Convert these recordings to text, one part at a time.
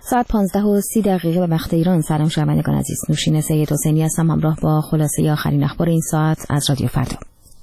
ساعت 15:30 به وقت ایران. سلام شنوندگان عزیز، نوشین سید حسینی هستم همراه با خلاصه آخرین اخبار این ساعت از رادیو فردا.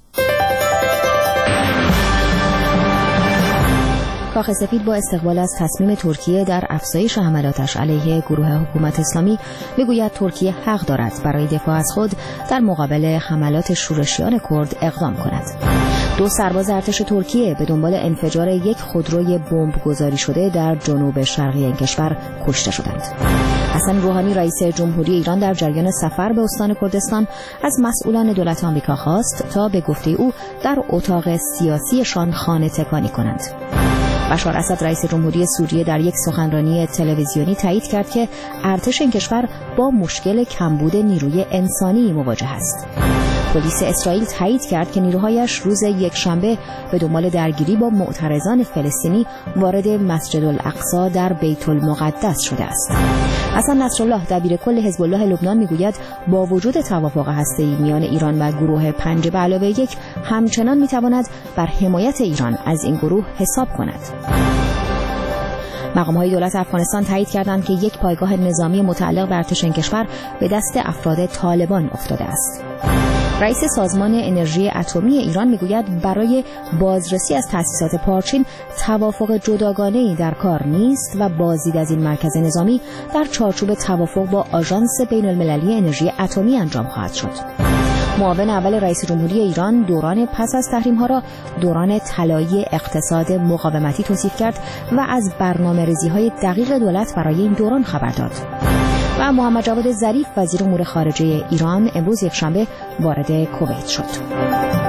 کاخ سفید با استقبال از تصمیم ترکیه در افزایش حملاتش علیه گروه حکومت اسلامی میگوید ترکیه حق دارد برای دفاع از خود در مقابل حملات شورشیان کرد اقدام کند. 2 سرباز ارتش ترکیه به دنبال انفجار یک خودروی بمب گذاری شده در جنوب شرقی این کشور کشته شدند. حسن روحانی رئیس جمهوری ایران در جریان سفر به استان کردستان از مسئولان دولت آمریکا خواست تا به گفته او در اتاق سیاسیشان خانه تکانی کنند. بشار اسد رئیس جمهوری سوریه در یک سخنرانی تلویزیونی تایید کرد که ارتش این کشور با مشکل کمبود نیروی انسانی مواجه است. پلیس اسرائیل تایید کرد که نیروهایش روز یکشنبه به دنبال درگیری با معترضان فلسطینی وارد مسجد الاقصی در بیت المقدس شده است. حسن نصرالله دبیرکل حزب الله لبنان میگوید با وجود توافق هسته‌ای میان ایران و گروه 5+1 همچنان میتواند بر حمایت ایران از این گروه حساب کند. مقام‌های دولت افغانستان تایید کردند که یک پایگاه نظامی متعلق به ارتش این کشور به دست افراد طالبان افتاده است. رئیس سازمان انرژی اتمی ایران میگوید برای بازرسی از تأسیسات پارچین توافق جداگانه‌ای در کار نیست و بازدید از این مرکز نظامی در چارچوب توافق با آژانس بین‌المللی انرژی اتمی انجام خواهد شد. معاون اول رئیس جمهوری ایران دوران پس از تحریم‌ها را دوران طلایی اقتصاد مقاومتی توصیف کرد و از برنامه‌ریزی‌های دقیق دولت برای این دوران خبر داد. و محمد جواد ظریف وزیر امور خارجه ایران امروز یکشنبه وارد کویت شد.